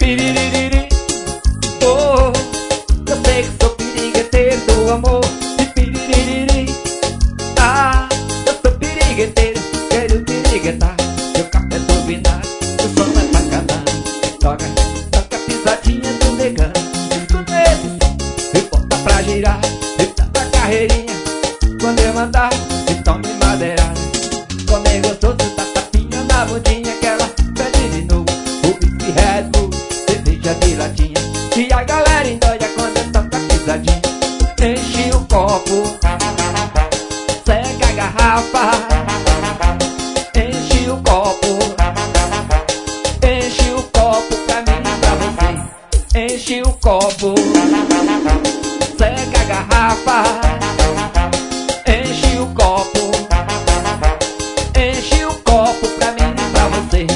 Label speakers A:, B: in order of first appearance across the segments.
A: Piririri. Oh, eu sei que sou pirigueteiro do amor. Piririri. Ah, eu sou pirigueteiro, quero piriguetar. Meu café turbinado, o som é bacana. Toca, toca a pisadinha do negão. Escuta esse som e bota pra girar. E dá pra carreirinha quando eu mandar. Então me madeirada, comer gostoso, dá tapinha na bundinha que ela pede de novo. O whisky Red Bull, cerveja de latinha. E a galera endoida quando eu toco a pisadinha. Enche o copo, seca a garrafa. Enche o copo, enche o copo pra mim e pra você. Enche o copo, seca a garrafa. Enche o copo, enche o copo pra mim e pra você.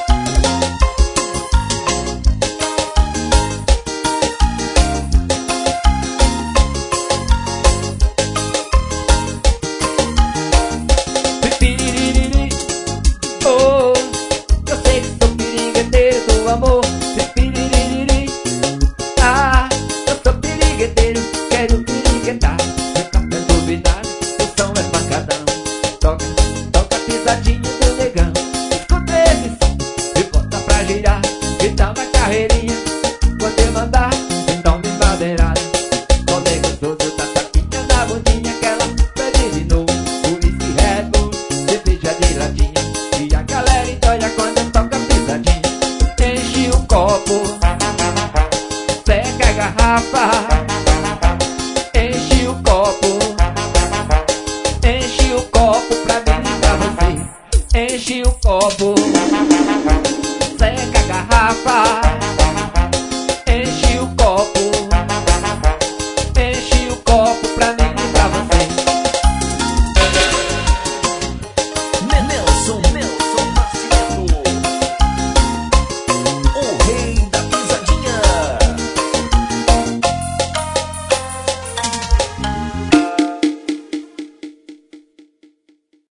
A: Piririri. Oh, eu sei que sou pirigueteiro do amor. Piririri. Ah, eu sou pirigueteiro, quero piriguetar. Meu café duvidado, o som é pancadão. Toca, toca a pisadinha do negão. Escuta esse som e bota pra girar. E dá uma carreirinha quando eu mandar. Então me madeirada, comer gostoso, dá tapinha na bundinha que ela pede de novo. O whisky Red Bull, cerveja de latinha. E a galera endoida quando eu toco a pisadinha. Enche o copo, seca a garrafa. Enche o copo, enche o copo pra mim e pra você. Enche o copo, seca a garrafa.